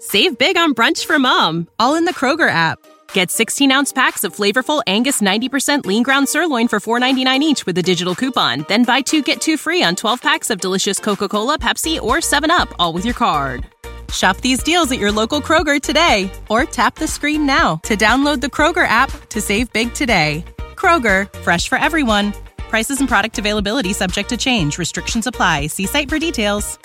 Save big on brunch for mom, all in the Kroger app. Get 16-ounce packs of flavorful Angus 90% lean ground sirloin for $4.99 each with a digital coupon. Then buy 2, get 2 free on 12 packs of delicious Coca-Cola, Pepsi, or 7-Up, all with your card. Shop these deals at your local Kroger today, or tap the screen now to download the Kroger app to save big today. Kroger, fresh for everyone. Prices and product availability subject to change. Restrictions apply. See site for details.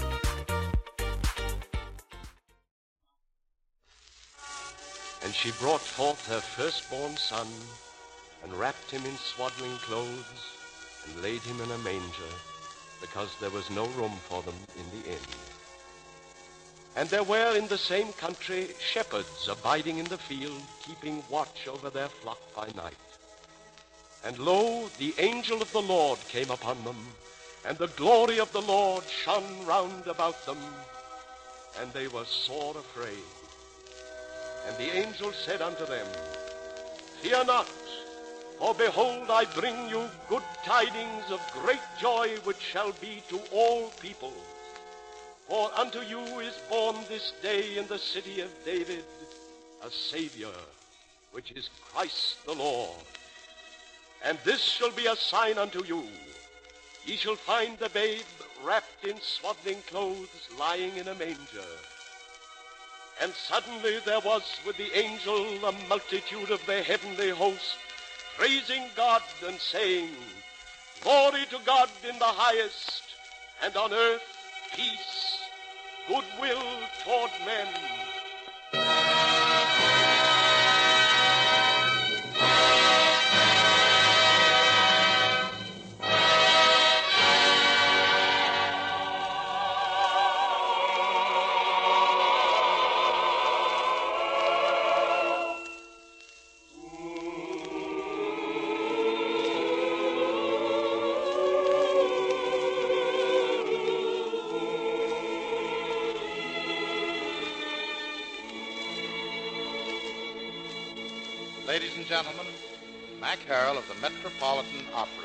And she brought forth her firstborn son, and wrapped him in swaddling clothes, and laid him in a manger, because there was no room for them in the inn. And there were in the same country shepherds abiding in the field, keeping watch over their flock by night. And lo, the angel of the Lord came upon them, and the glory of the Lord shone round about them, and they were sore afraid. And the angel said unto them, Fear not, for behold, I bring you good tidings of great joy, which shall be to all people. For unto you is born this day in the city of David a Savior, which is Christ the Lord. And this shall be a sign unto you. Ye shall find the babe wrapped in swaddling clothes, lying in a manger. And suddenly there was with the angel a multitude of the heavenly host, praising God and saying, Glory to God in the highest, and on earth peace, goodwill toward men. Ladies and gentlemen, Mac Harrell of the Metropolitan Opera.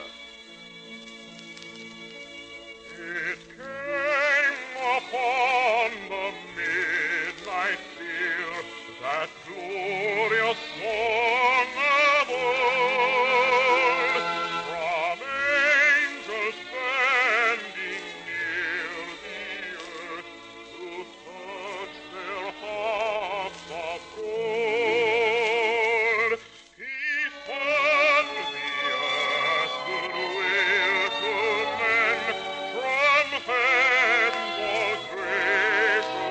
It came upon the midnight clear, that glorious song of old, from angels bending near the earth to touch their harps of gold. Grace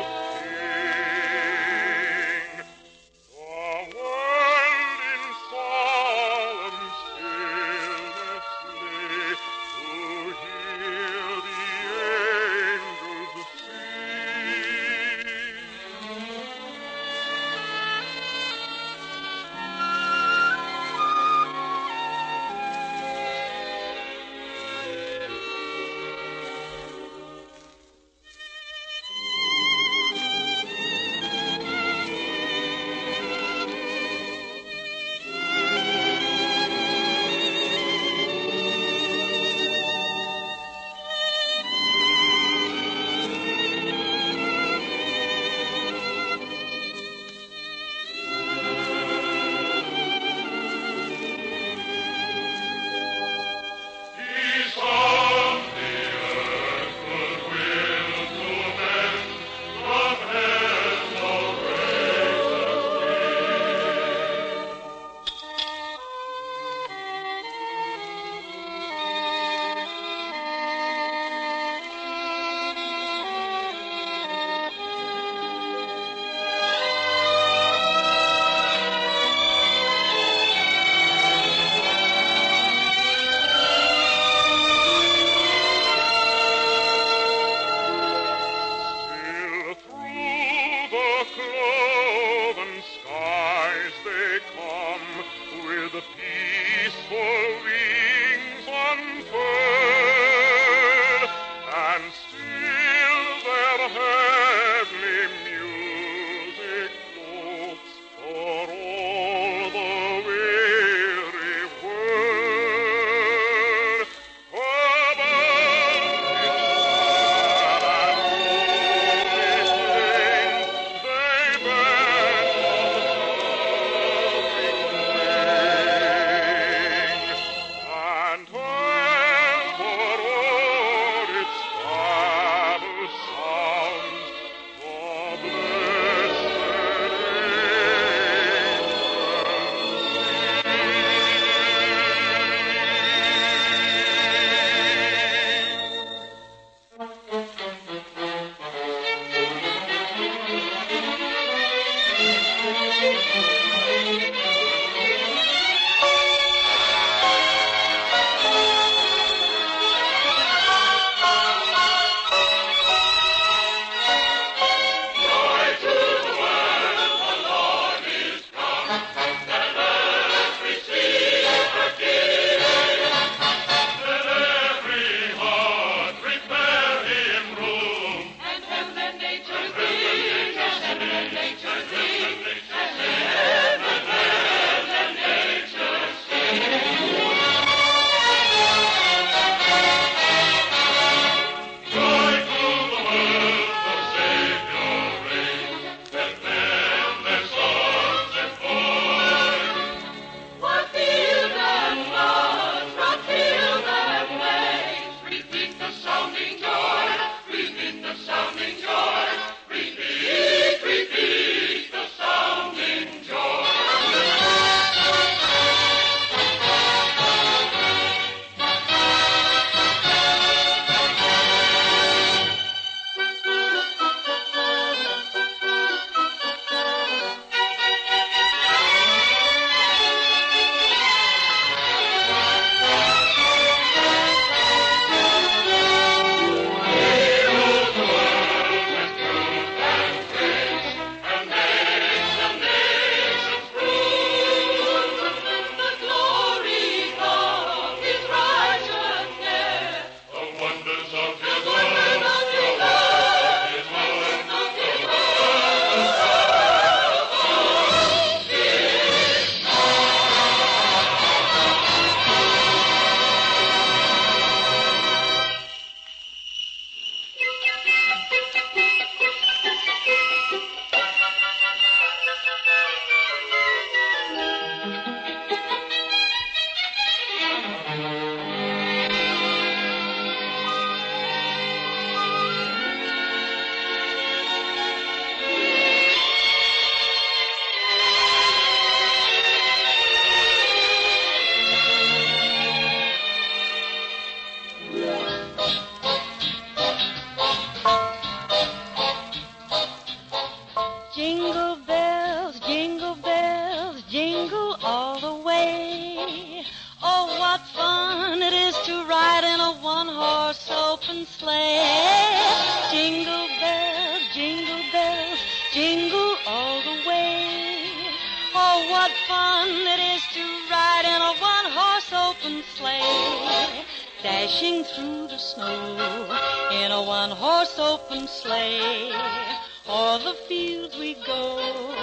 Dashing through the snow in a one-horse open sleigh. O'er the fields we go,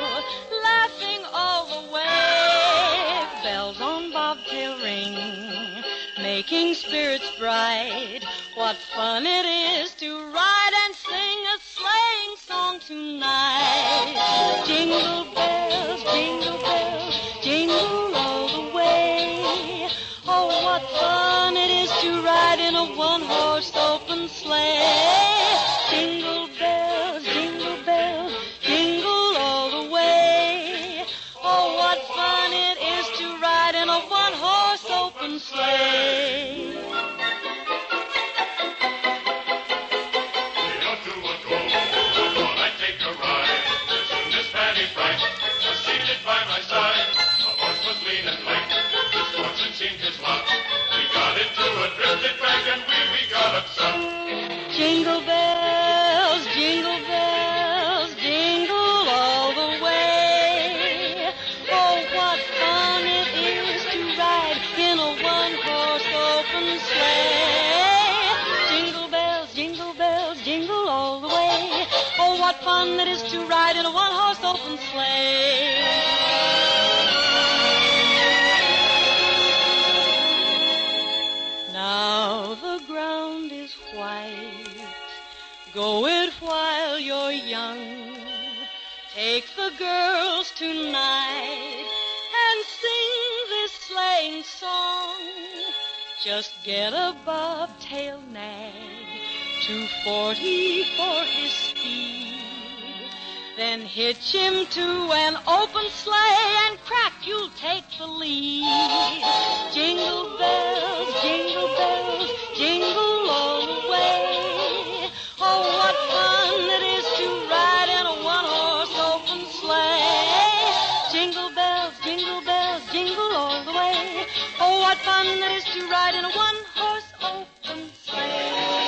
laughing all the way. Bells on bobtail ring, making spirits bright. What fun it is to ride and sing a sleighing song tonight. Jingle bells, jingle all the way. Oh, what fun it is to ride in a one-horse open sleigh. Jingle bells, jingle all the way. Oh, what fun it is to ride in a one-horse open sleigh. Jingle bells, jingle all the way. Oh, what fun it is to ride in a one-horse open sleigh. Jingle bells, jingle all the way. Oh, what fun it is to ride in a one-horse open sleigh. Now the ground is white. Go it while you're young. Take the girls tonight and sing this sleighing song. Just get a bobtail nag, 240 for his speed. Then hitch him to an open sleigh and crack, you'll take the lead. Jingle bells, jingle all the way. Oh, what fun it is to ride in a one-horse open sleigh. fun it is to ride in a one-horse open sleigh.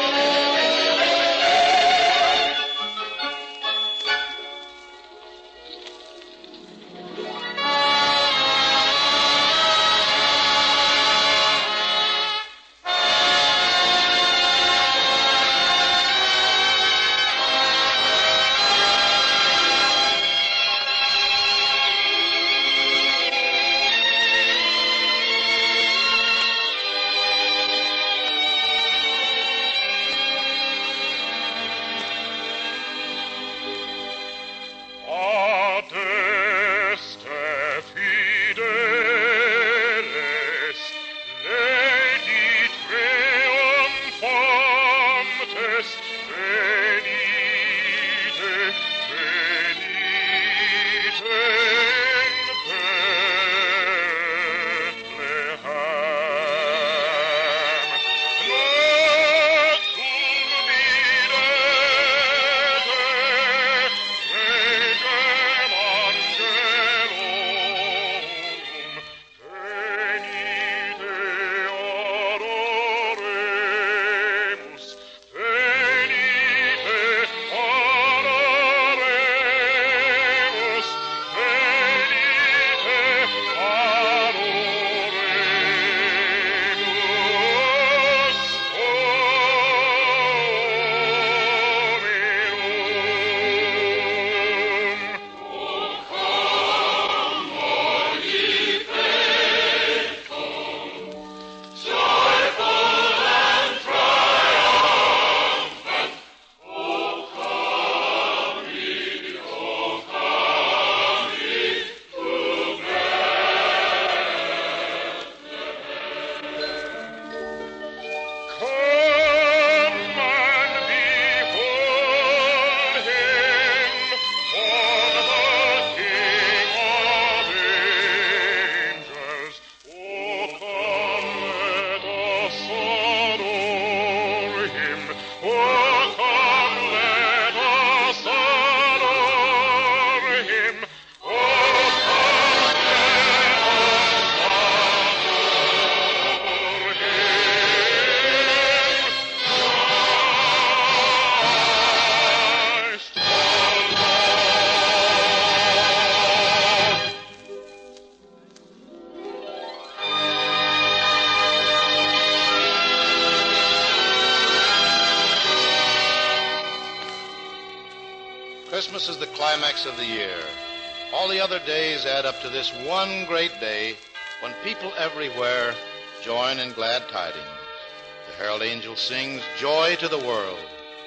Christmas is the climax of the year. All the other days add up to this one great day when people everywhere join in glad tidings. The herald angel sings, "Joy to the world."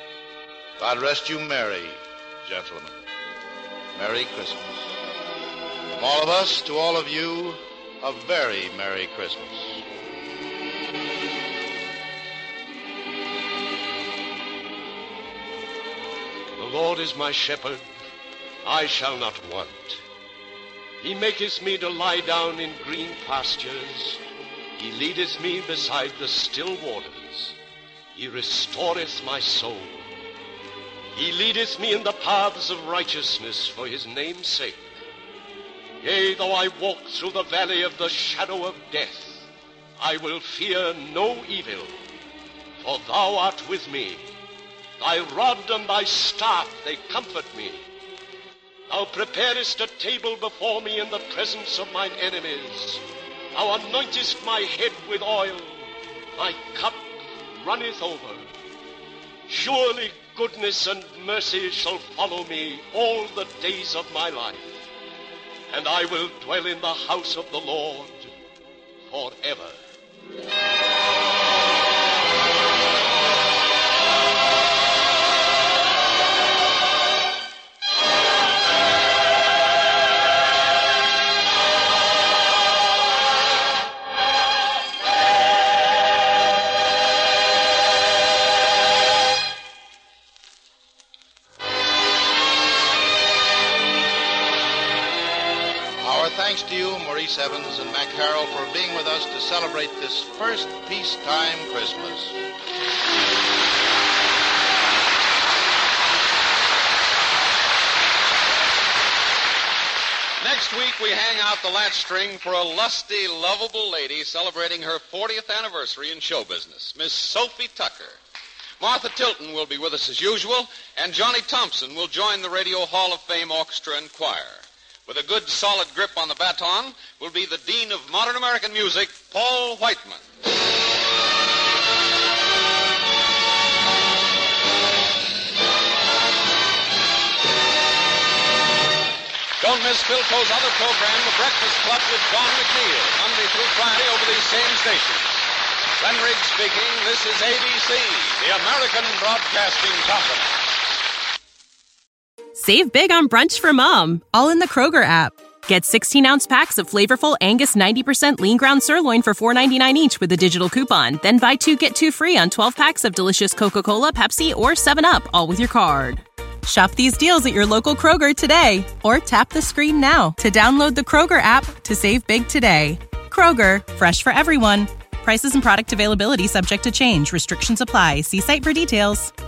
God rest you merry, gentlemen. Merry Christmas. From all of us to all of you, a very Merry Christmas. The Lord is my shepherd, I shall not want. He maketh me to lie down in green pastures. He leadeth me beside the still waters. He restoreth my soul. He leadeth me in the paths of righteousness for his name's sake. Yea, though I walk through the valley of the shadow of death, I will fear no evil, for thou art with me. Thy rod and thy staff, they comfort me. Thou preparest a table before me in the presence of mine enemies. Thou anointest my head with oil. My cup runneth over. Surely goodness and mercy shall follow me all the days of my life, and I will dwell in the house of the Lord forever. Thanks to you, Maurice Evans and Mac Harrell, for being with us to celebrate this first peacetime Christmas. Next week, we hang out the latch string for a lusty, lovable lady celebrating her 40th anniversary in show business, Miss Sophie Tucker. Martha Tilton will be with us as usual, and Johnny Thompson will join the Radio Hall of Fame Orchestra and Choir. With a good, solid grip on the baton will be the Dean of Modern American Music, Paul Whiteman. Don't miss Philco's other program, The Breakfast Club with John McNeil, Monday through Friday over these same stations. Glenn Riggs speaking. This is ABC, the American Broadcasting Company. Save big on brunch for Mom, all in the Kroger app. Get 16-ounce packs of flavorful Angus 90% lean ground sirloin for $4.99 each with a digital coupon. Then buy 2, get 2 free on 12 packs of delicious Coca-Cola, Pepsi, or 7-Up, all with your card. Shop these deals at your local Kroger today, or tap the screen now to download the Kroger app to save big today. Kroger, fresh for everyone. Prices and product availability subject to change. Restrictions apply. See site for details.